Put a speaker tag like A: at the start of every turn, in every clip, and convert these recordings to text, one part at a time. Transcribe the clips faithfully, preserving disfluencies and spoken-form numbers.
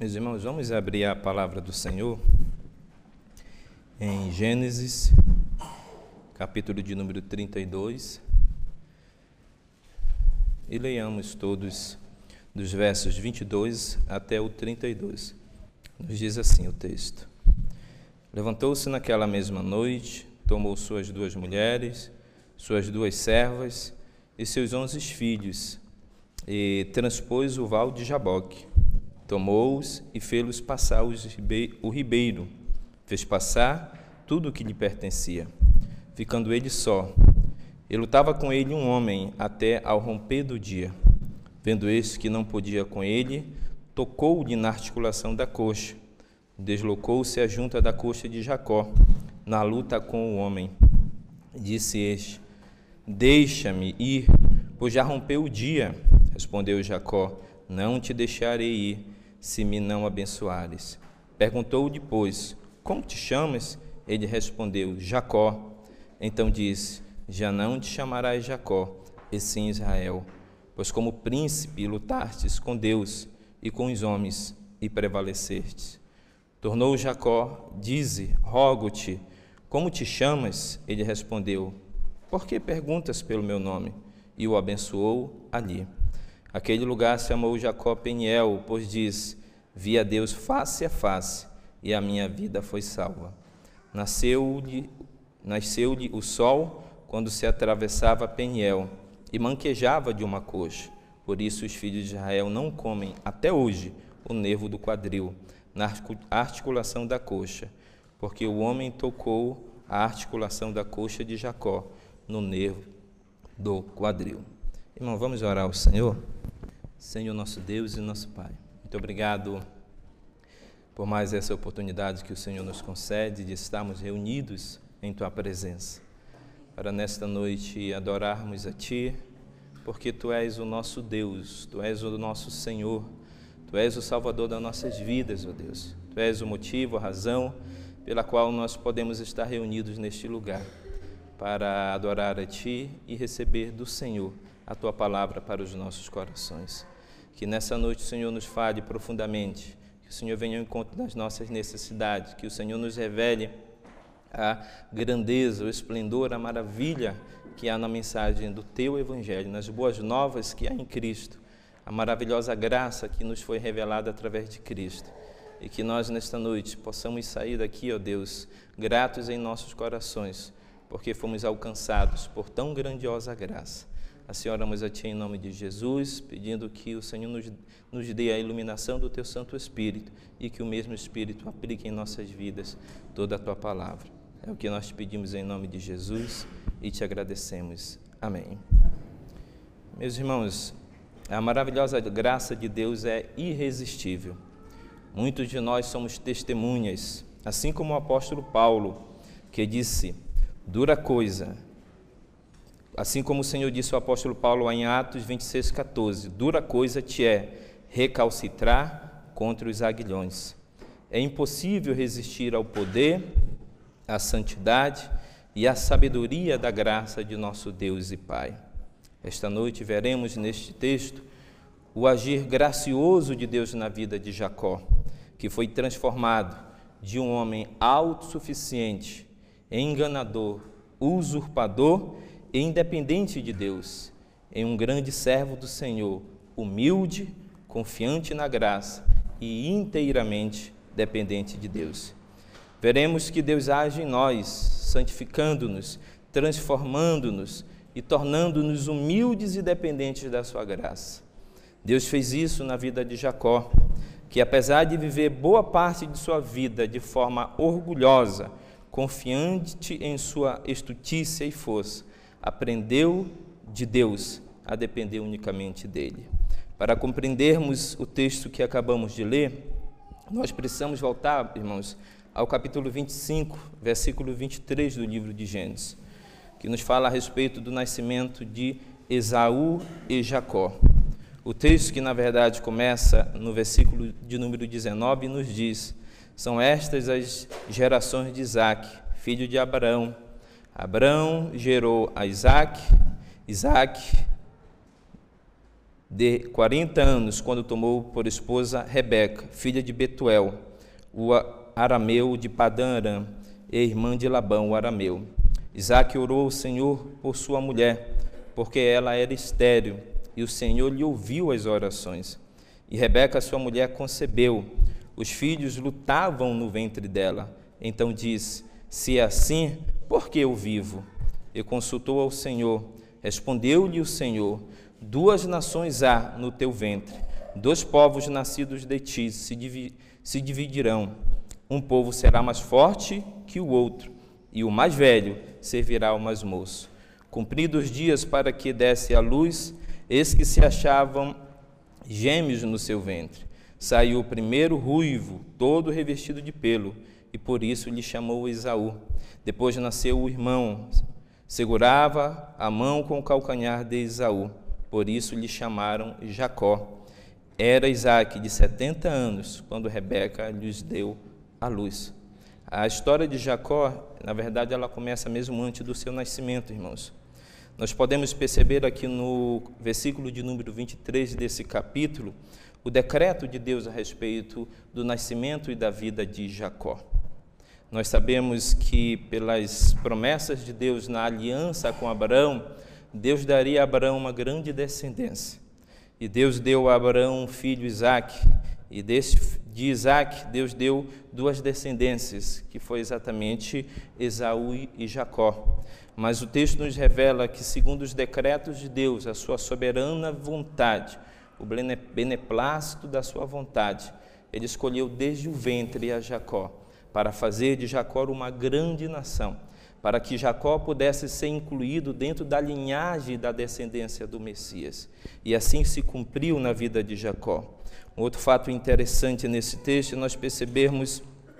A: Meus irmãos, vamos abrir a palavra do Senhor em Gênesis, capítulo de número trinta e dois, e leiamos todos dos versos vinte e dois até o trinta e dois. Nos diz assim o texto: Levantou-se naquela mesma noite, tomou suas duas mulheres, suas duas servas e seus onze filhos, e transpôs o val de Jaboque. Tomou-os e fê-los passar o ribeiro, fez passar tudo o que lhe pertencia, ficando ele só. E lutava com ele um homem até ao romper do dia. Vendo este que não podia com ele, tocou-lhe na articulação da coxa. Deslocou-se a junta da coxa de Jacó, na luta com o homem. Disse este: Deixa-me ir, pois já rompeu o dia. Respondeu Jacó: Não te deixarei ir, se me não abençoares. Perguntou-lhe, pois, como te chamas? Ele respondeu: Jacó. Então disse: Já não te chamarás Jacó, e sim Israel, pois como príncipe lutastes com Deus e com os homens, e prevalecestes. Tornou Jacó: Dize, rogo-te, como te chamas? Ele respondeu: Por que perguntas pelo meu nome? E o abençoou ali. Aquele lugar se chamou Jacó Peniel, pois diz: Vi a Deus face a face, e a minha vida foi salva. Nasceu-lhe, nasceu-lhe o sol quando se atravessava Peniel, e manquejava de uma coxa. Por isso os filhos de Israel não comem até hoje o nervo do quadril, na articulação da coxa, porque o homem tocou a articulação da coxa de Jacó no nervo do quadril. Irmão, vamos orar ao Senhor? Senhor, nosso Deus e nosso Pai, muito obrigado por mais essa oportunidade que o Senhor nos concede de estarmos reunidos em Tua presença, para nesta noite adorarmos a Ti, porque Tu és o nosso Deus, Tu és o nosso Senhor, Tu és o Salvador das nossas vidas, ó Deus. Tu és o motivo, a razão pela qual nós podemos estar reunidos neste lugar, para adorar a Ti e receber do Senhor a Tua palavra para os nossos corações. Que nessa noite o Senhor nos fale profundamente, que o Senhor venha ao encontro das nossas necessidades, que o Senhor nos revele a grandeza, o esplendor, a maravilha que há na mensagem do Teu Evangelho, nas boas novas que há em Cristo, a maravilhosa graça que nos foi revelada através de Cristo. E que nós nesta noite possamos sair daqui, ó Deus, gratos em nossos corações, porque fomos alcançados por tão grandiosa graça. Assim oramos a Ti em nome de Jesus, pedindo que o Senhor nos, nos dê a iluminação do Teu Santo Espírito e que o mesmo Espírito aplique em nossas vidas toda a Tua palavra. É o que nós te pedimos em nome de Jesus e te agradecemos. Amém. Meus irmãos, a maravilhosa graça de Deus é irresistível. Muitos de nós somos testemunhas, assim como o apóstolo Paulo, que disse: dura coisa, assim como o Senhor disse ao apóstolo Paulo em Atos vinte e seis, catorze, dura coisa te é recalcitrar contra os aguilhões. É impossível resistir ao poder, à santidade e à sabedoria da graça de nosso Deus e Pai. Esta noite veremos neste texto o agir gracioso de Deus na vida de Jacó, que foi transformado de um homem autossuficiente, enganador, usurpador e independente de Deus, em um grande servo do Senhor, humilde, confiante na graça e inteiramente dependente de Deus. Veremos que Deus age em nós, santificando-nos, transformando-nos e tornando-nos humildes e dependentes da sua graça. Deus fez isso na vida de Jacó, que apesar de viver boa parte de sua vida de forma orgulhosa, confiante em sua estutícia e força, aprendeu de Deus a depender unicamente dele. Para compreendermos o texto que acabamos de ler, nós precisamos voltar, irmãos, ao capítulo vinte e cinco, versículo vinte e três do livro de Gênesis, que nos fala a respeito do nascimento de Esaú e Jacó. O texto, que na verdade começa no versículo de número dezenove, nos diz: são estas as gerações de Isaque, filho de Abraão. Abraão gerou a Isaque, Isaque de quarenta anos, quando tomou por esposa Rebeca, filha de Betuel, o arameu de Padã Arã, e irmã de Labão, o arameu. Isaque orou ao Senhor por sua mulher, porque ela era estéril, e o Senhor lhe ouviu as orações. E Rebeca, sua mulher, concebeu. Os filhos lutavam no ventre dela. Então disse: se é assim, por que eu vivo? E consultou ao Senhor. Respondeu-lhe o Senhor: duas nações há no teu ventre, dois povos nascidos de ti se, divi se dividirão. Um povo será mais forte que o outro, e o mais velho servirá ao mais moço. Cumpridos os dias para que desse à luz, eis que se achavam gêmeos no seu ventre. Saiu o primeiro ruivo, todo revestido de pelo, e por isso lhe chamou Esaú. Depois nasceu o irmão, segurava a mão com o calcanhar de Esaú, por isso lhe chamaram Jacó. Era Isaque de setenta anos, quando Rebeca lhes deu a luz. A história de Jacó, na verdade, ela começa mesmo antes do seu nascimento, irmãos. Nós podemos perceber aqui no versículo de número vinte e três desse capítulo, o decreto de Deus a respeito do nascimento e da vida de Jacó. Nós sabemos que, pelas promessas de Deus na aliança com Abraão, Deus daria a Abraão uma grande descendência. E Deus deu a Abraão um filho, Isaque, e desse, de Isaque Deus deu duas descendências, que foi exatamente Esaú e Jacó. Mas o texto nos revela que, segundo os decretos de Deus, a sua soberana vontade, o beneplácito da sua vontade, ele escolheu desde o ventre a Jacó, para fazer de Jacó uma grande nação, para que Jacó pudesse ser incluído dentro da linhagem da descendência do Messias. E assim se cumpriu na vida de Jacó. Um outro fato interessante nesse texto é nós percebermos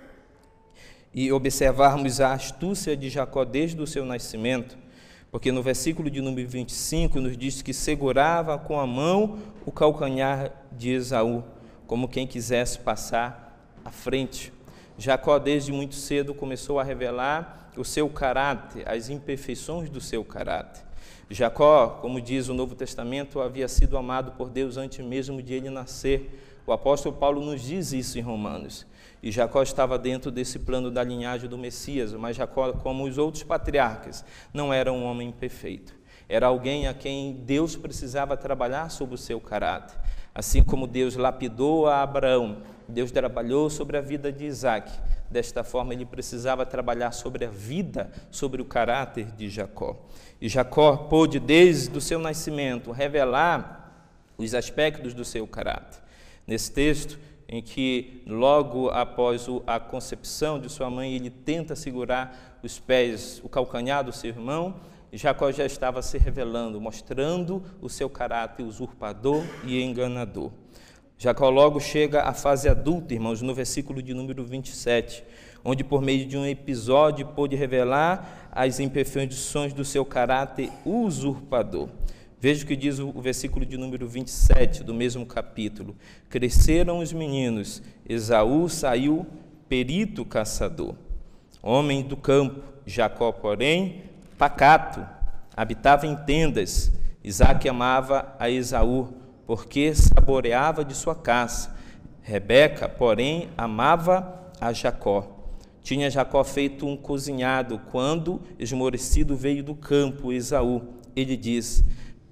A: e observarmos a astúcia de Jacó desde o seu nascimento, porque no versículo de número vinte e cinco nos diz que segurava com a mão o calcanhar de Esaú, como quem quisesse passar à frente. Jacó, desde muito cedo, começou a revelar o seu caráter, as imperfeições do seu caráter. Jacó, como diz o Novo Testamento, havia sido amado por Deus antes mesmo de ele nascer. O apóstolo Paulo nos diz isso em Romanos. E Jacó estava dentro desse plano da linhagem do Messias, mas Jacó, como os outros patriarcas, não era um homem perfeito. Era alguém a quem Deus precisava trabalhar sobre o seu caráter. Assim como Deus lapidou a Abraão, Deus trabalhou sobre a vida de Isaque. Desta forma, ele precisava trabalhar sobre a vida, sobre o caráter de Jacó. E Jacó pôde, desde o seu nascimento, revelar os aspectos do seu caráter. Nesse texto, em que logo após a concepção de sua mãe, ele tenta segurar os pés, o calcanhar do seu irmão, Jacó já estava se revelando, mostrando o seu caráter usurpador e enganador. Jacó logo chega à fase adulta, irmãos, no versículo de número vinte e sete, onde por meio de um episódio pôde revelar as imperfeições do seu caráter usurpador. Veja o que diz o versículo de número vinte e sete do mesmo capítulo. Cresceram os meninos, Esaú saiu perito caçador, homem do campo, Jacó, porém, pacato, habitava em tendas. Isaque amava a Esaú, porque saboreava de sua caça. Rebeca, porém, amava a Jacó. Tinha Jacó feito um cozinhado, quando, esmorecido, veio do campo Esaú. Ele diz: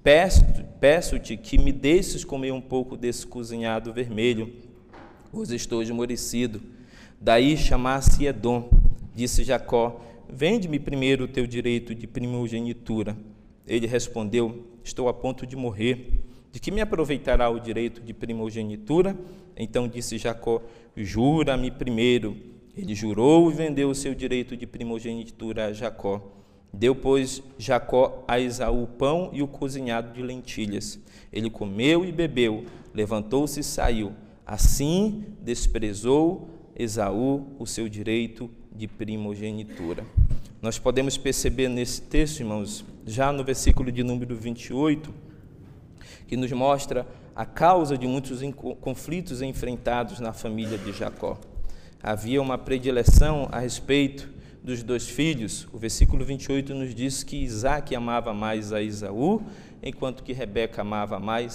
A: peço-te que me deixes comer um pouco desse cozinhado vermelho, pois estou esmorecido. Daí chamasse Edom. Disse Jacó: vende-me primeiro o teu direito de primogenitura. Ele respondeu: estou a ponto de morrer. De que me aproveitará o direito de primogenitura? Então disse Jacó: jura-me primeiro. Ele jurou e vendeu o seu direito de primogenitura a Jacó. Deu, pois, Jacó a Esaú o pão e o cozinhado de lentilhas. Ele comeu e bebeu, levantou-se e saiu. Assim desprezou Esaú o seu direito de primogenitura. Nós podemos perceber nesse texto, irmãos, já no versículo de número vinte e oito, que nos mostra a causa de muitos conflitos enfrentados na família de Jacó. Havia uma predileção a respeito dos dois filhos. O versículo vinte e oito nos diz que Isaque amava mais a Esaú, enquanto que Rebeca amava mais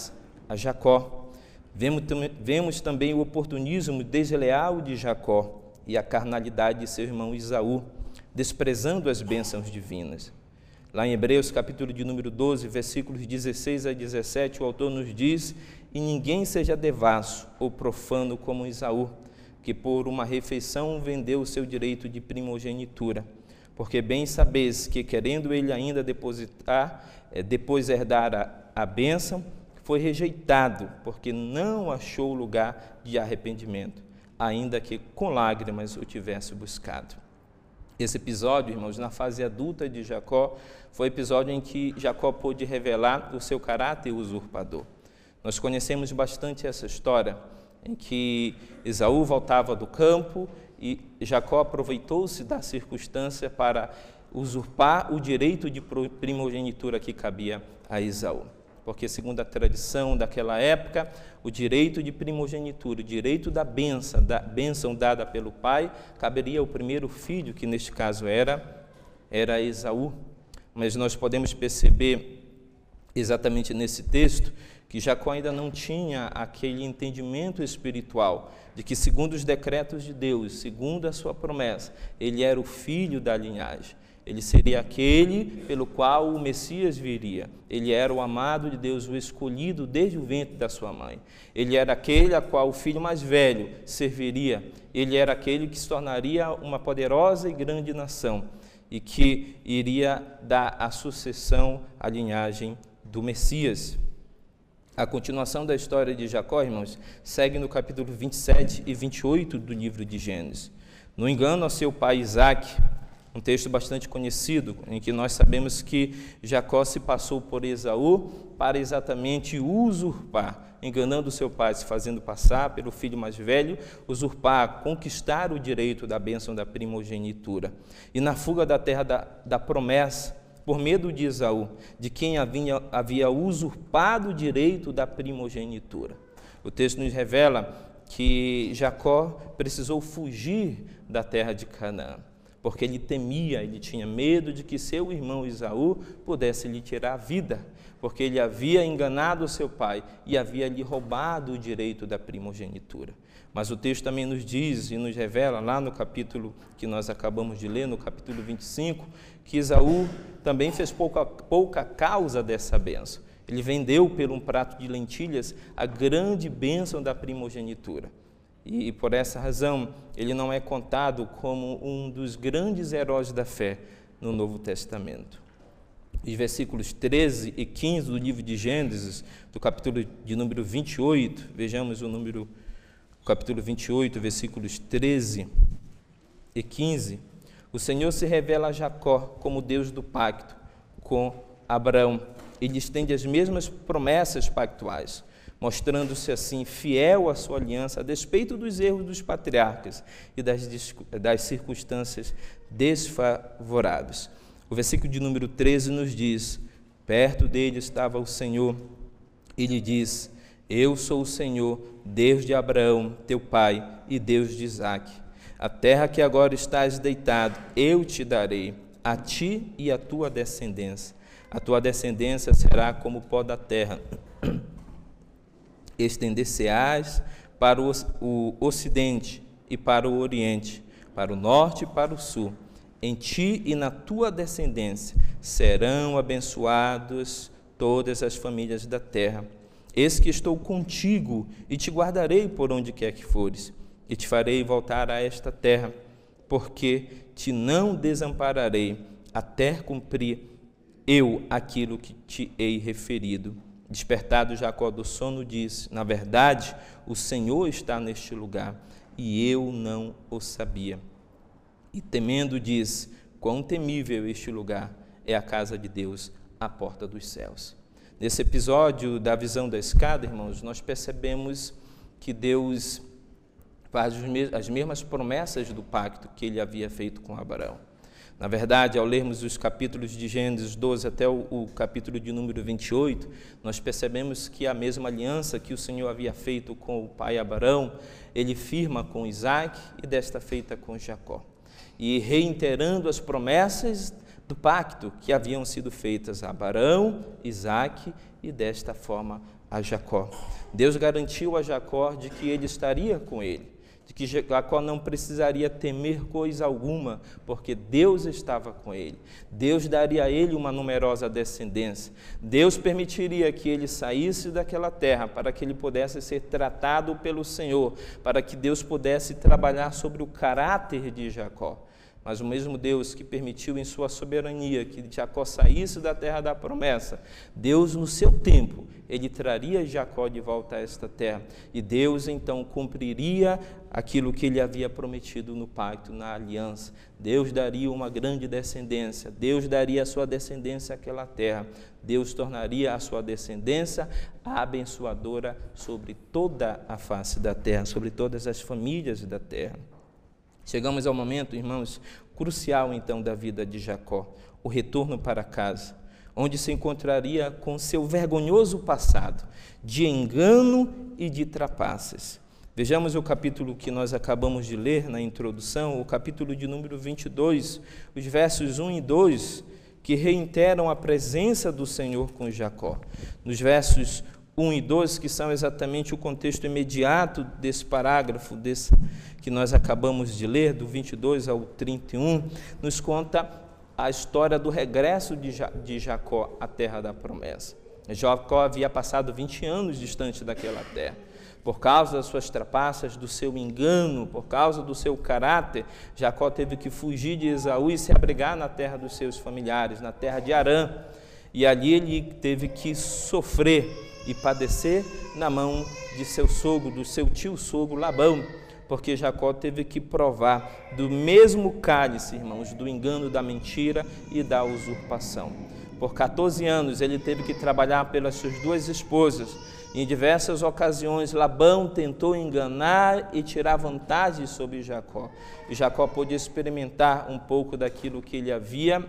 A: a Jacó. Vemos, vemos também o oportunismo desleal de Jacó e a carnalidade de seu irmão Esaú, desprezando as bênçãos divinas. Lá em Hebreus, capítulo de número doze, versículos dezesseis a dezessete, o autor nos diz: e ninguém seja devasso ou profano como Esaú, que por uma refeição vendeu o seu direito de primogenitura. Porque bem sabeis que, querendo ele ainda depositar, é, depois herdar a, a bênção, foi rejeitado, porque não achou lugar de arrependimento, ainda que com lágrimas o tivesse buscado. Esse episódio, irmãos, na fase adulta de Jacó, foi o episódio em que Jacó pôde revelar o seu caráter usurpador. Nós conhecemos bastante essa história, em que Esaú voltava do campo e Jacó aproveitou-se da circunstância para usurpar o direito de primogenitura que cabia a Esaú. Porque, segundo a tradição daquela época, o direito de primogenitura, o direito da bênção, da bênção dada pelo pai, caberia ao primeiro filho, que neste caso era, era Esaú. Mas nós podemos perceber, exatamente nesse texto, que Jacó ainda não tinha aquele entendimento espiritual de que, segundo os decretos de Deus, segundo a sua promessa, ele era o filho da linhagem. Ele seria aquele pelo qual o Messias viria. Ele era o amado de Deus, o escolhido desde o ventre da sua mãe. Ele era aquele a qual o filho mais velho serviria. Ele era aquele que se tornaria uma poderosa e grande nação e que iria dar a sucessão à linhagem do Messias. A continuação da história de Jacó, irmãos, segue no capítulo vinte e sete e vinte e oito do livro de Gênesis. No engano ao seu pai Isaque, um texto bastante conhecido, em que nós sabemos que Jacó se passou por Esaú para exatamente usurpar, enganando seu pai, se fazendo passar pelo filho mais velho, usurpar, conquistar o direito da bênção da primogenitura. E na fuga da terra da, da promessa, por medo de Esaú, de quem havia, havia usurpado o direito da primogenitura. O texto nos revela que Jacó precisou fugir da terra de Canaã, porque ele temia, ele tinha medo de que seu irmão Esaú pudesse lhe tirar a vida, porque ele havia enganado seu pai e havia lhe roubado o direito da primogenitura. Mas o texto também nos diz e nos revela, lá no capítulo que nós acabamos de ler, no capítulo vinte e cinco, que Esaú também fez pouca, pouca causa dessa bênção. Ele vendeu por um prato de lentilhas a grande bênção da primogenitura. E por essa razão, ele não é contado como um dos grandes heróis da fé no Novo Testamento. Os versículos treze e quinze do livro de Gênesis, do capítulo de número vinte e oito, vejamos o número, capítulo vinte e oito, versículos treze e quinze, o Senhor se revela a Jacó como Deus do pacto com Abraão e lhe estende as mesmas promessas pactuais, mostrando-se assim fiel à sua aliança a despeito dos erros dos patriarcas e das, das circunstâncias desfavoráveis. O versículo de número treze nos diz: perto dele estava o Senhor e lhe diz: eu sou o Senhor, Deus de Abraão, teu pai, e Deus de Isaque. A terra que agora estás deitado, eu te darei, a ti e à tua descendência. A tua descendência será como o pó da terra. Estender-se-ás para o ocidente e para o oriente, para o norte e para o sul. Em ti e na tua descendência serão abençoadas todas as famílias da terra. Eis que estou contigo e te guardarei por onde quer que fores, e te farei voltar a esta terra, porque te não desampararei até cumprir eu aquilo que te hei referido. Despertado Jacó do sono, disse: na verdade, o Senhor está neste lugar, e eu não o sabia. E temendo, disse: quão temível este lugar é a casa de Deus, a porta dos céus. Nesse episódio da visão da escada, irmãos, nós percebemos que Deus faz as mesmas promessas do pacto que ele havia feito com Abraão. Na verdade, ao lermos os capítulos de Gênesis doze até o, o capítulo de número vinte e oito, nós percebemos que a mesma aliança que o Senhor havia feito com o pai Abraão, ele firma com Isaque e desta feita com Jacó. E reiterando as promessas do pacto que haviam sido feitas a Abraão, Isaque e desta forma a Jacó. Deus garantiu a Jacó de que ele estaria com ele, de que Jacó não precisaria temer coisa alguma, porque Deus estava com ele. Deus daria a ele uma numerosa descendência. Deus permitiria que ele saísse daquela terra para que ele pudesse ser tratado pelo Senhor, para que Deus pudesse trabalhar sobre o caráter de Jacó. Mas o mesmo Deus que permitiu em sua soberania que Jacó saísse da terra da promessa, Deus no seu tempo, ele traria Jacó de volta a esta terra. E Deus então cumpriria aquilo que ele havia prometido no pacto, na aliança. Deus daria uma grande descendência, Deus daria a sua descendência àquela terra. Deus tornaria a sua descendência a abençoadora sobre toda a face da terra, sobre todas as famílias da terra. Chegamos ao momento, irmãos, crucial então da vida de Jacó, o retorno para casa, onde se encontraria com seu vergonhoso passado, de engano e de trapaças. Vejamos o capítulo que nós acabamos de ler na introdução, o capítulo de número vinte e dois, os versos um e dois, que reiteram a presença do Senhor com Jacó. Nos versos um e dois, que são exatamente o contexto imediato desse parágrafo, desse, que nós acabamos de ler, do vinte e dois ao trinta e um, nos conta a história do regresso de, ja, de Jacó à terra da promessa. Jacó havia passado vinte anos distante daquela terra. Por causa das suas trapaças, do seu engano, por causa do seu caráter, Jacó teve que fugir de Esaú e se abrigar na terra dos seus familiares, na terra de Harã. E ali ele teve que sofrer e padecer na mão de seu sogro, do seu tio sogro Labão, porque Jacó teve que provar do mesmo cálice, irmãos, do engano, da mentira e da usurpação. Por quatorze anos ele teve que trabalhar pelas suas duas esposas. Em diversas ocasiões Labão tentou enganar e tirar vantagem sobre Jacó. E Jacó pôde experimentar um pouco daquilo que ele havia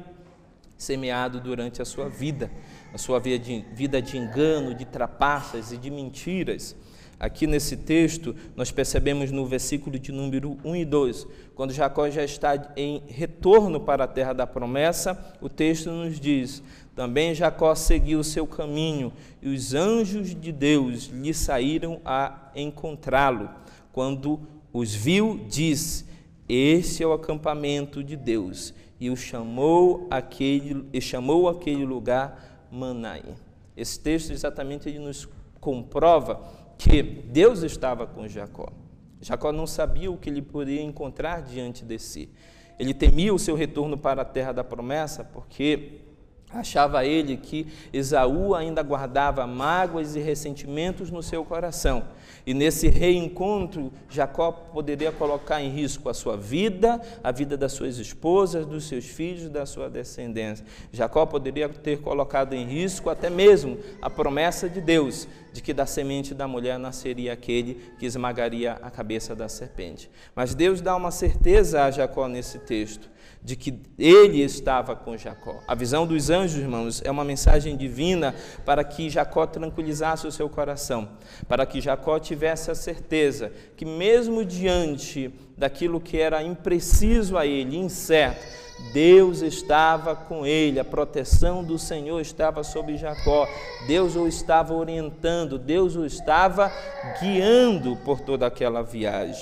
A: semeado durante a sua vida, a sua vida de, vida de engano, de trapaças e de mentiras. Aqui nesse texto, nós percebemos no versículo de número um e dois, quando Jacó já está em retorno para a terra da promessa, o texto nos diz: também Jacó seguiu o seu caminho, e os anjos de Deus lhe saíram a encontrá-lo. Quando os viu, disse: este é o acampamento de Deus, e o chamou aquele, e chamou aquele lugar Manaim. Esse texto exatamente ele nos comprova que Deus estava com Jacó. Jacó não sabia o que ele poderia encontrar diante de si. Ele temia o seu retorno para a terra da promessa, porque achava ele que Esaú ainda guardava mágoas e ressentimentos no seu coração. E nesse reencontro, Jacó poderia colocar em risco a sua vida, a vida das suas esposas, dos seus filhos, da sua descendência. Jacó poderia ter colocado em risco até mesmo a promessa de Deus, de que da semente da mulher nasceria aquele que esmagaria a cabeça da serpente. Mas Deus dá uma certeza a Jacó nesse texto, de que ele estava com Jacó. A visão dos anjos, irmãos, é uma mensagem divina para que Jacó tranquilizasse o seu coração, para que Jacó tivesse a certeza que mesmo diante daquilo que era impreciso a ele, incerto, Deus estava com ele, a proteção do Senhor estava sobre Jacó, Deus o estava orientando, Deus o estava guiando por toda aquela viagem.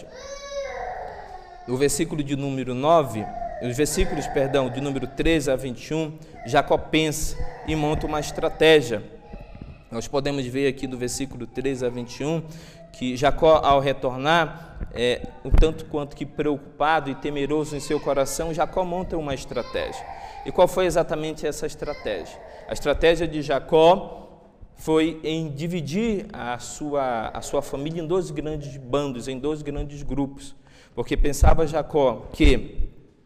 A: No versículo de número nove, os versículos, perdão, de número treze a vinte e um, Jacó pensa e monta uma estratégia. Nós podemos ver aqui do versículo treze a vinte e um, que Jacó, ao retornar, é, um tanto quanto que preocupado e temeroso em seu coração, Jacó monta uma estratégia. E qual foi exatamente essa estratégia? A estratégia de Jacó foi em dividir a sua, a sua família em dois grandes bandos, em dois grandes grupos, porque pensava Jacó que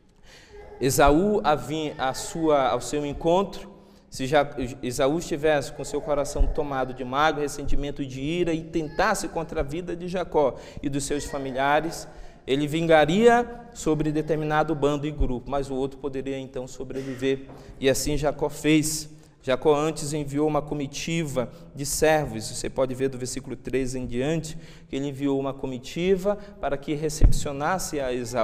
A: Esaú havia a sua, ao seu encontro, se já, Esaú estivesse com seu coração tomado de mágoa, ressentimento e de ira e tentasse contra a vida de Jacó e dos seus familiares, ele vingaria sobre determinado bando e grupo, mas o outro poderia então sobreviver. E assim Jacó fez. Jacó antes enviou uma comitiva de servos, você pode ver do versículo treze em diante, que ele enviou uma comitiva para que recepcionasse a Esaú.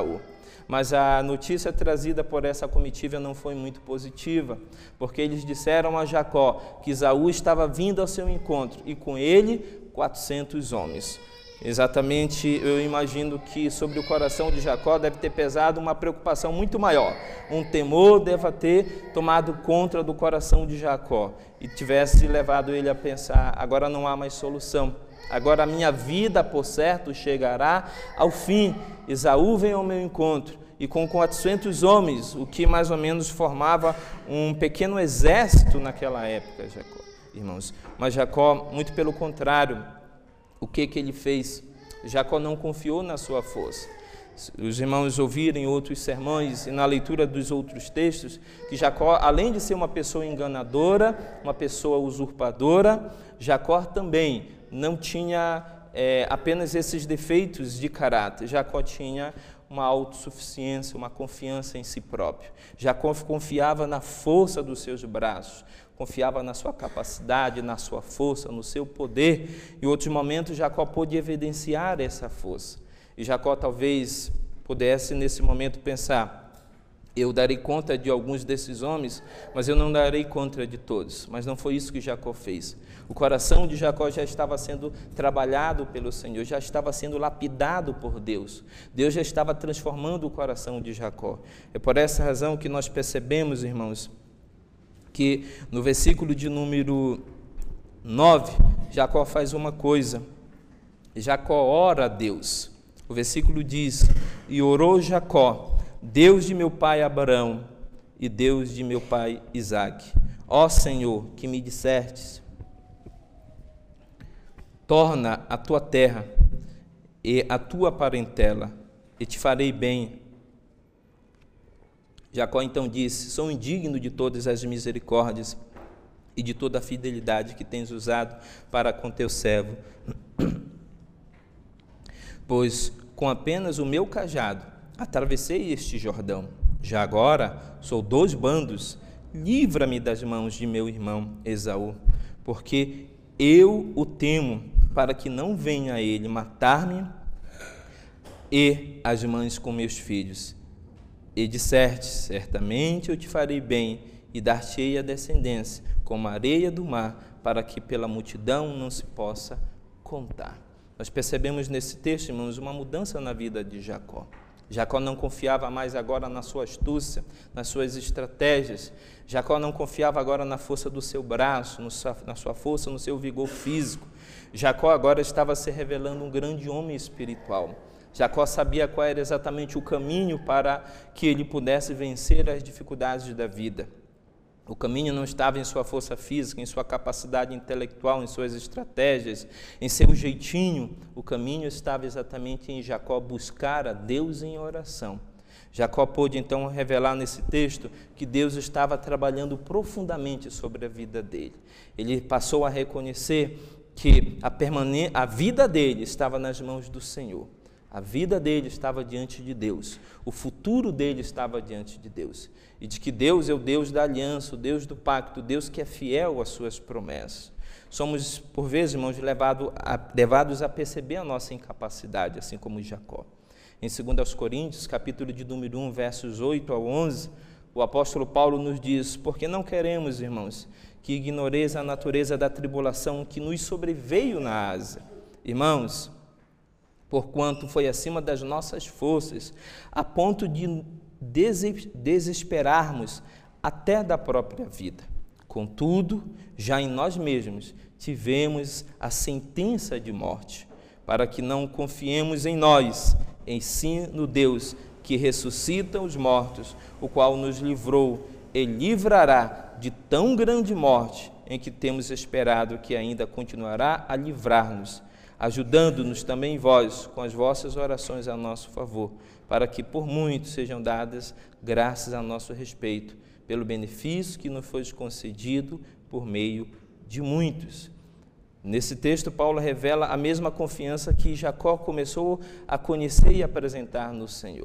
A: Mas a notícia trazida por essa comitiva não foi muito positiva, porque eles disseram a Jacó que Esaú estava vindo ao seu encontro e com ele quatrocentos homens. Exatamente, eu imagino que sobre o coração de Jacó deve ter pesado uma preocupação muito maior. Um temor deve ter tomado conta do coração de Jacó e tivesse levado ele a pensar: agora não há mais solução, agora a minha vida, por certo, chegará ao fim. Esaú vem ao meu encontro e com quatrocentos homens, o que mais ou menos formava um pequeno exército naquela época, Jacó, irmãos. Mas Jacó, muito pelo contrário, o que que ele fez? Jacó não confiou na sua força. Os irmãos ouvirem outros sermões e na leitura dos outros textos, que Jacó, além de ser uma pessoa enganadora, uma pessoa usurpadora, Jacó também não tinha é, apenas esses defeitos de caráter. Jacó tinha uma autossuficiência, uma confiança em si próprio. Jacó confiava na força dos seus braços, confiava na sua capacidade, na sua força, no seu poder. Em outros momentos, Jacó pôde evidenciar essa força. E Jacó talvez pudesse, nesse momento, pensar: eu darei conta de alguns desses homens, mas eu não darei conta de todos. Mas não foi isso que Jacó fez. O coração de Jacó já estava sendo trabalhado pelo Senhor, já estava sendo lapidado por Deus. Deus já estava transformando o coração de Jacó. É por essa razão que nós percebemos, irmãos, que no versículo de número nove, Jacó faz uma coisa. Jacó ora a Deus. O versículo diz: e orou Jacó, Deus de meu pai Abraão e Deus de meu pai Isaque: ó Senhor, que me dissestes, torna a tua terra e a tua parentela, e te farei bem. Jacó então disse: sou indigno de todas as misericórdias e de toda a fidelidade que tens usado para com teu servo, pois com apenas o meu cajado atravessei este Jordão. Já agora sou dois bandos, livra-me das mãos de meu irmão Esaú, porque eu o temo, para que não venha ele matar-me e as mães com meus filhos. E disseste: certamente eu te farei bem e dar-te-ei a descendência, como a areia do mar, para que pela multidão não se possa contar. Nós percebemos nesse texto, irmãos, uma mudança na vida de Jacó. Jacó não confiava mais agora na sua astúcia, nas suas estratégias. Jacó não confiava agora na força do seu braço, no sua, na sua força, no seu vigor físico. Jacó agora estava se revelando um grande homem espiritual. Jacó sabia qual era exatamente o caminho para que ele pudesse vencer as dificuldades da vida. O caminho não estava em sua força física, em sua capacidade intelectual, em suas estratégias, em seu jeitinho. O caminho estava exatamente em Jacó buscar a Deus em oração. Jacó pôde então revelar nesse texto que Deus estava trabalhando profundamente sobre a vida dele. Ele passou a reconhecer que a, permane- a vida dele estava nas mãos do Senhor. A vida dele estava diante de Deus, o futuro dele estava diante de Deus, e de que Deus é o Deus da aliança, o Deus do pacto, o Deus que é fiel às suas promessas. Somos, por vezes, irmãos, levado a, levados a perceber a nossa incapacidade, assim como Jacó. Em dois Coríntios, capítulo de número um, versos oito ao onze, o apóstolo Paulo nos diz: porque não queremos, irmãos, que ignoreis a natureza da tribulação que nos sobreveio na Ásia. Irmãos, porquanto foi acima das nossas forças, a ponto de desesperarmos até da própria vida. Contudo, já em nós mesmos tivemos a sentença de morte, para que não confiemos em nós, em sim no Deus que ressuscita os mortos, o qual nos livrou e livrará de tão grande morte, em que temos esperado que ainda continuará a livrar-nos, ajudando-nos também vós com as vossas orações a nosso favor, para que por muitos sejam dadas graças a nosso respeito, pelo benefício que nos foi concedido por meio de muitos. Nesse texto, Paulo revela a mesma confiança que Jacó começou a conhecer e apresentar no Senhor.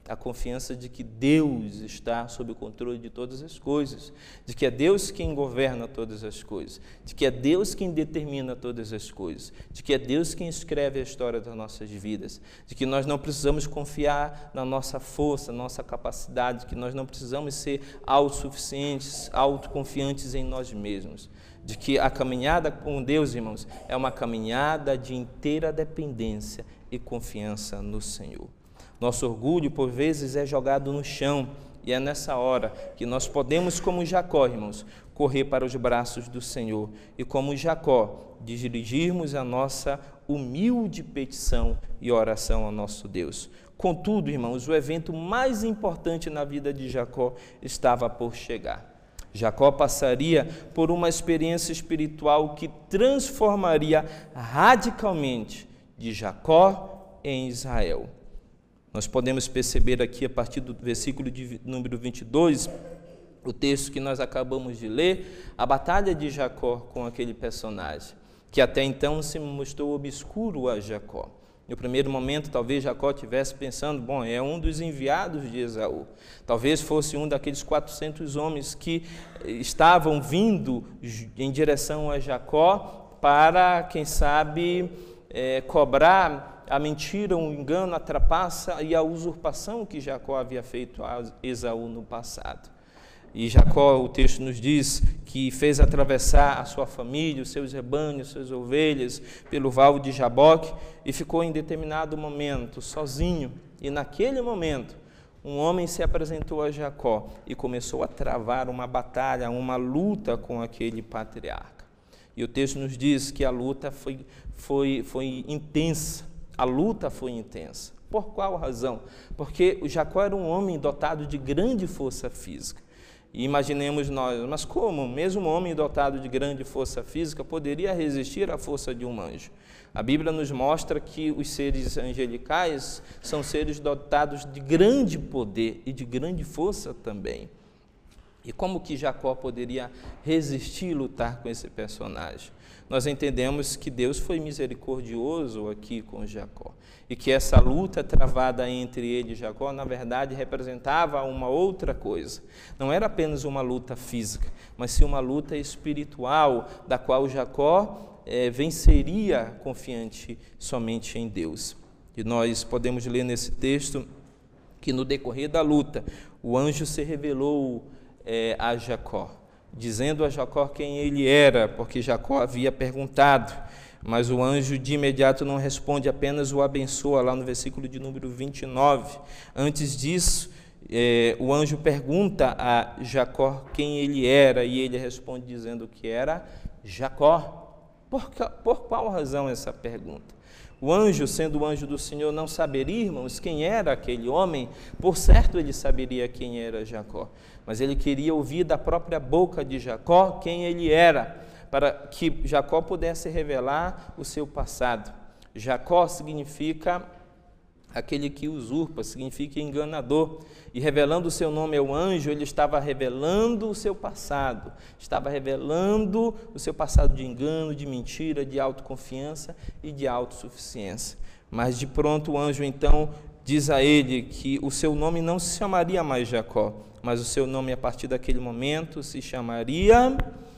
A: A confiança de que Deus está sob o controle de todas as coisas, de que é Deus quem governa todas as coisas, de que é Deus quem determina todas as coisas, de que é Deus quem escreve a história das nossas vidas, de que nós não precisamos confiar na nossa força, na nossa capacidade, de que nós não precisamos ser autossuficientes, autoconfiantes em nós mesmos, de que a caminhada com Deus, irmãos, é uma caminhada de inteira dependência e confiança no Senhor. Nosso orgulho, por vezes, é jogado no chão, e é nessa hora que nós podemos, como Jacó, irmãos, correr para os braços do Senhor e, como Jacó, dirigirmos a nossa humilde petição e oração ao nosso Deus. Contudo, irmãos, o evento mais importante na vida de Jacó estava por chegar. Jacó passaria por uma experiência espiritual que transformaria radicalmente de Jacó em Israel. Nós podemos perceber aqui, a partir do versículo de número vinte e dois, o texto que nós acabamos de ler, a batalha de Jacó com aquele personagem, que até então se mostrou obscuro a Jacó. No primeiro momento, talvez Jacó estivesse pensando, bom, é um dos enviados de Esaú. Talvez fosse um daqueles quatrocentos homens que estavam vindo em direção a Jacó para, quem sabe, é, cobrar a mentira, o engano, a trapaça e a usurpação que Jacó havia feito a Esaú no passado. E Jacó, o texto nos diz que fez atravessar a sua família, os seus rebanhos, suas ovelhas, pelo vale de Jaboque, e ficou em determinado momento sozinho. E naquele momento, um homem se apresentou a Jacó e começou a travar uma batalha, uma luta com aquele patriarca. E o texto nos diz que a luta foi, foi, foi intensa. A luta foi intensa. Por qual razão? Porque o Jacó era um homem dotado de grande força física. E imaginemos nós, mas como? Mesmo um homem dotado de grande força física poderia resistir à força de um anjo? A Bíblia nos mostra que os seres angelicais são seres dotados de grande poder e de grande força também. E como que Jacó poderia resistir e lutar com esse personagem? Nós entendemos que Deus foi misericordioso aqui com Jacó, e que essa luta travada entre ele e Jacó, na verdade, representava uma outra coisa. Não era apenas uma luta física, mas sim uma luta espiritual, da qual Jacó é, venceria confiante somente em Deus. E nós podemos ler nesse texto que no decorrer da luta, o anjo se revelou é, a Jacó, dizendo a Jacó quem ele era, porque Jacó havia perguntado, mas o anjo de imediato não responde, apenas o abençoa, lá no versículo de número vinte e nove. Antes disso, eh, o anjo pergunta a Jacó quem ele era, e ele responde dizendo que era Jacó. Por, por qual razão essa pergunta? O anjo, sendo o anjo do Senhor, não saberia, irmãos, quem era aquele homem? Por certo, ele saberia quem era Jacó, mas ele queria ouvir da própria boca de Jacó quem ele era, para que Jacó pudesse revelar o seu passado. Jacó significa aquele que usurpa, significa enganador, e revelando o seu nome ao anjo, ele estava revelando o seu passado, estava revelando o seu passado de engano, de mentira, de autoconfiança e de autossuficiência. Mas de pronto o anjo então diz a ele que o seu nome não se chamaria mais Jacó, mas o seu nome a partir daquele momento se chamaria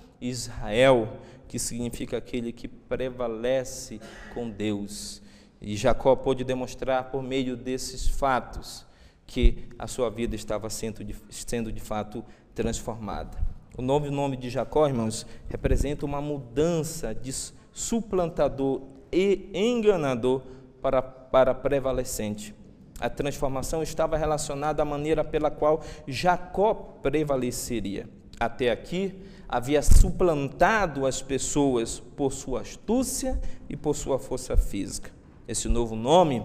A: Israel, que significa aquele que prevalece com Deus. E Jacó pôde demonstrar por meio desses fatos que a sua vida estava sendo de, sendo de fato transformada. O novo nome de Jacó, irmãos, representa uma mudança de suplantador e enganador para, para prevalecente. A transformação estava relacionada à maneira pela qual Jacó prevaleceria. Até aqui, havia suplantado as pessoas por sua astúcia e por sua força física. Esse novo nome,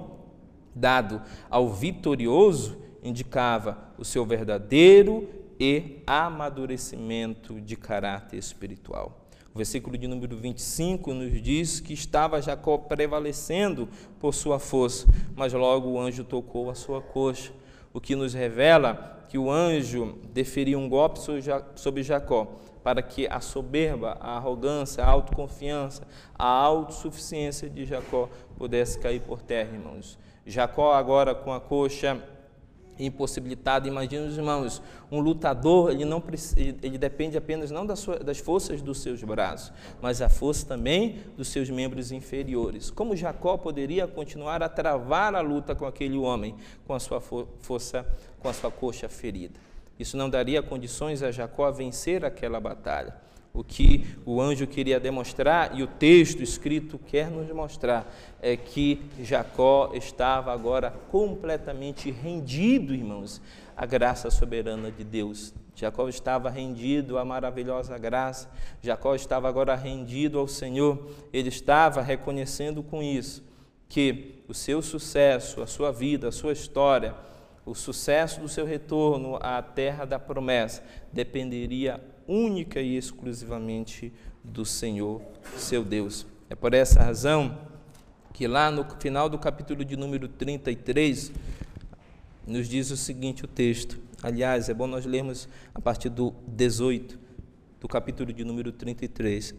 A: dado ao vitorioso, indicava o seu verdadeiro e amadurecimento de caráter espiritual. O versículo de número vinte e cinco nos diz que estava Jacó prevalecendo por sua força, mas logo o anjo tocou a sua coxa, o que nos revela que o anjo deferiu um golpe sobre Jacó, para que a soberba, a arrogância, a autoconfiança, a autossuficiência de Jacó pudesse cair por terra, irmãos. Jacó agora com a coxa impossibilitado. Imagina os irmãos, um lutador, ele, não, ele depende apenas não das, suas, das forças dos seus braços, mas a força também dos seus membros inferiores. Como Jacó poderia continuar a travar a luta com aquele homem, com a sua força, com a sua coxa ferida? Isso não daria condições a Jacó a vencer aquela batalha. O que o anjo queria demonstrar, e o texto escrito quer nos mostrar, é que Jacó estava agora completamente rendido, irmãos, à graça soberana de Deus. Jacó estava rendido à maravilhosa graça, Jacó estava agora rendido ao Senhor, ele estava reconhecendo com isso que o seu sucesso, a sua vida, a sua história, o sucesso do seu retorno à terra da promessa dependeria única e exclusivamente do Senhor, seu Deus. É por essa razão que lá no final do capítulo de número trinta e três, nos diz o seguinte o texto. Aliás, é bom nós lermos a partir do dezoito, do capítulo de número trinta e três.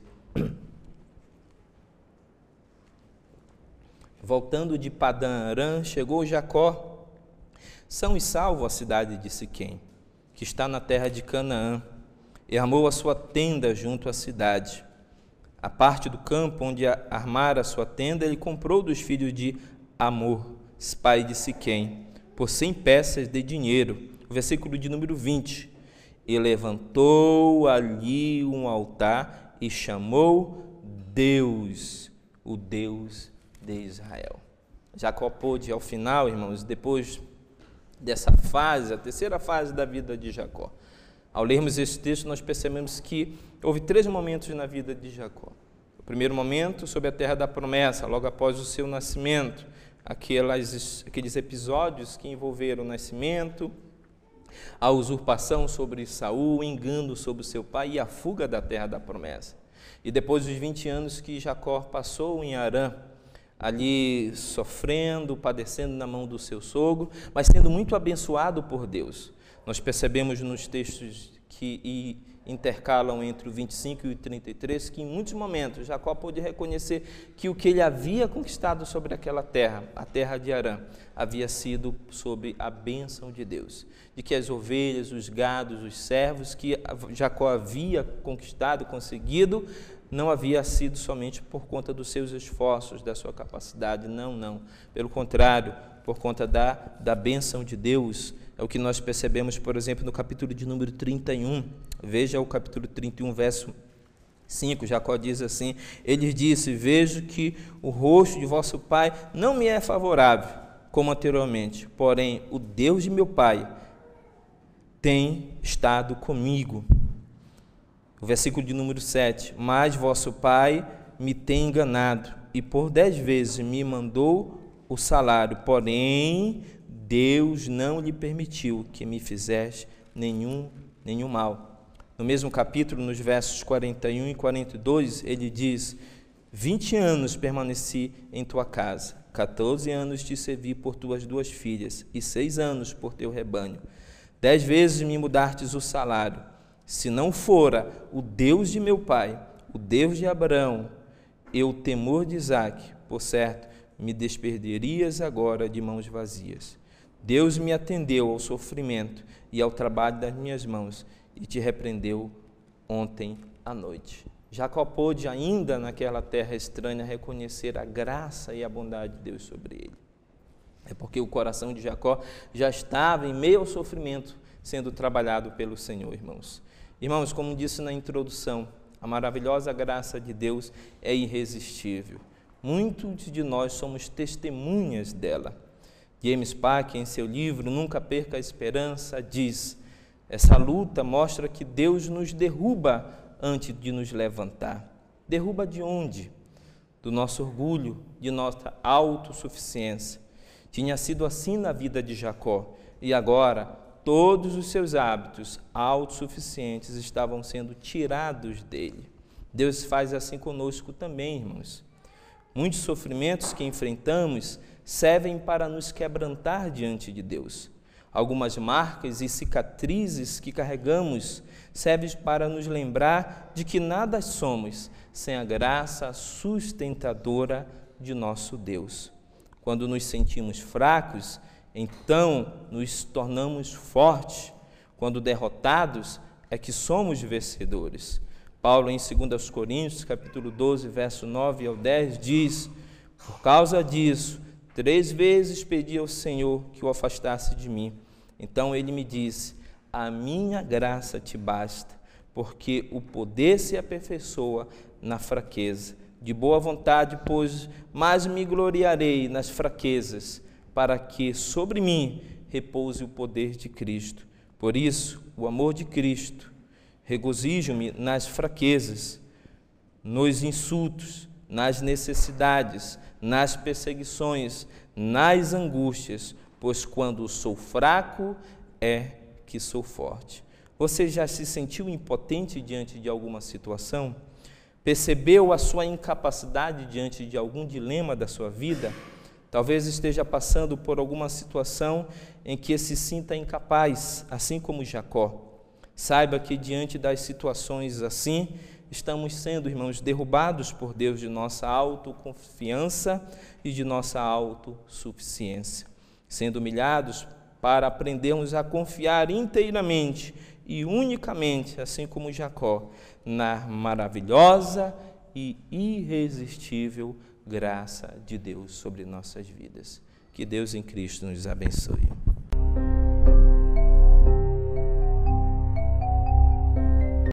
A: Voltando de Padã Arã, chegou Jacó, são e salvo à cidade de Siquém, que está na terra de Canaã, e armou a sua tenda junto à cidade. A parte do campo onde armara a sua tenda, ele comprou dos filhos de Amor, pai de Siquém, por cem peças de dinheiro. O versículo de número vinte. E levantou ali um altar e chamou Deus, o Deus de Israel. Jacó pôde, ao final, irmãos, depois dessa fase, a terceira fase da vida de Jacó, ao lermos esse texto, nós percebemos que houve três momentos na vida de Jacó. O primeiro momento, sobre a terra da promessa, logo após o seu nascimento, aquelas, aqueles episódios que envolveram o nascimento, a usurpação sobre Saul, o engano sobre o seu pai e a fuga da terra da promessa. E depois dos vinte anos que Jacó passou em Harã, ali sofrendo, padecendo na mão do seu sogro, mas sendo muito abençoado por Deus. Nós percebemos nos textos que intercalam entre o vinte e cinco e o trinta e três que em muitos momentos Jacó pôde reconhecer que o que ele havia conquistado sobre aquela terra, a terra de Harã, havia sido sob a bênção de Deus, de que as ovelhas, os gados, os servos que Jacó havia conquistado, conseguido, não havia sido somente por conta dos seus esforços, da sua capacidade, não, não, pelo contrário, por conta da, da bênção de Deus. É o que nós percebemos, por exemplo, no capítulo de número trinta e um. Veja o capítulo trinta e um, verso cinco. Jacó diz assim: ele disse: vejo que o rosto de vosso pai não me é favorável, como anteriormente, porém o Deus de meu pai tem estado comigo. O versículo de número sete. Mas vosso pai me tem enganado, e por dez vezes me mandou o salário, porém Deus não lhe permitiu que me fizesse nenhum, nenhum mal. No mesmo capítulo, nos versos quarenta e um e quarenta e dois, ele diz: vinte anos permaneci em tua casa, quatorze anos te servi por tuas duas filhas, e seis anos por teu rebanho. Dez vezes me mudastes o salário. Se não fora o Deus de meu pai, o Deus de Abraão, e o temor de Isaque, por certo, me desperderias agora de mãos vazias. Deus me atendeu ao sofrimento e ao trabalho das minhas mãos e te repreendeu ontem à noite. Jacó pôde ainda naquela terra estranha reconhecer a graça e a bondade de Deus sobre ele. É porque o coração de Jacó já estava em meio ao sofrimento sendo trabalhado pelo Senhor, irmãos. Irmãos, como disse na introdução, a maravilhosa graça de Deus é irresistível. Muitos de nós somos testemunhas dela. James Packer, em seu livro Nunca Perca a Esperança, diz: essa luta mostra que Deus nos derruba antes de nos levantar. Derruba de onde? Do nosso orgulho, de nossa autossuficiência. Tinha sido assim na vida de Jacó, e agora todos os seus hábitos autossuficientes estavam sendo tirados dele. Deus faz assim conosco também, irmãos. Muitos sofrimentos que enfrentamos servem para nos quebrantar diante de Deus. Algumas marcas e cicatrizes que carregamos servem para nos lembrar de que nada somos sem a graça sustentadora de nosso Deus. Quando nos sentimos fracos então nos tornamos fortes. Quando derrotados, é que somos vencedores. Paulo, em dois Coríntios, capítulo doze, verso nove ao dez, diz: por causa disso, três vezes pedi ao Senhor que o afastasse de mim. Então ele me disse: a minha graça te basta, porque o poder se aperfeiçoa na fraqueza. De boa vontade, pois, mais me gloriarei nas fraquezas, para que sobre mim repouse o poder de Cristo. Por isso, o amor de Cristo, regozijo-me nas fraquezas, nos insultos, nas necessidades, nas perseguições, nas angústias, pois quando sou fraco é que sou forte. Você já se sentiu impotente diante de alguma situação? Percebeu a sua incapacidade diante de algum dilema da sua vida? Talvez esteja passando por alguma situação em que se sinta incapaz, assim como Jacó. Saiba que diante das situações assim, estamos sendo, irmãos, derrubados por Deus de nossa autoconfiança e de nossa autossuficiência, sendo humilhados para aprendermos a confiar inteiramente e unicamente, assim como Jacó, na maravilhosa e irresistível graça de Deus sobre nossas vidas. Que Deus em Cristo nos abençoe.